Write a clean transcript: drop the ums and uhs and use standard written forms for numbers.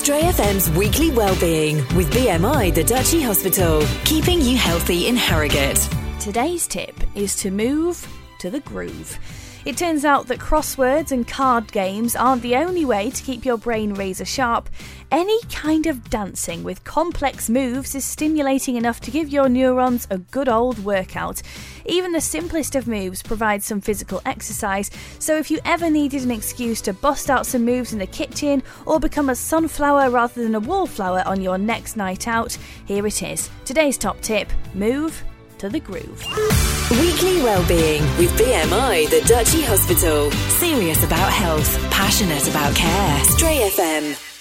Stray FM's weekly wellbeing with BMI The Duchy Hospital, keeping you healthy in Harrogate. Today's tip is to move to the groove. It turns out that crosswords and card games aren't the only way to keep your brain razor sharp. Any kind of dancing with complex moves is stimulating enough to give your neurons a good old workout. Even the simplest of moves provide some physical exercise, so if you ever needed an excuse to bust out some moves in the kitchen or become a sunflower rather than a wallflower on your next night out, here it is. Today's top tip: move to the groove. Weekly wellbeing with BMI The Duchy Hospital. Serious about health, passionate about care. Stray FM.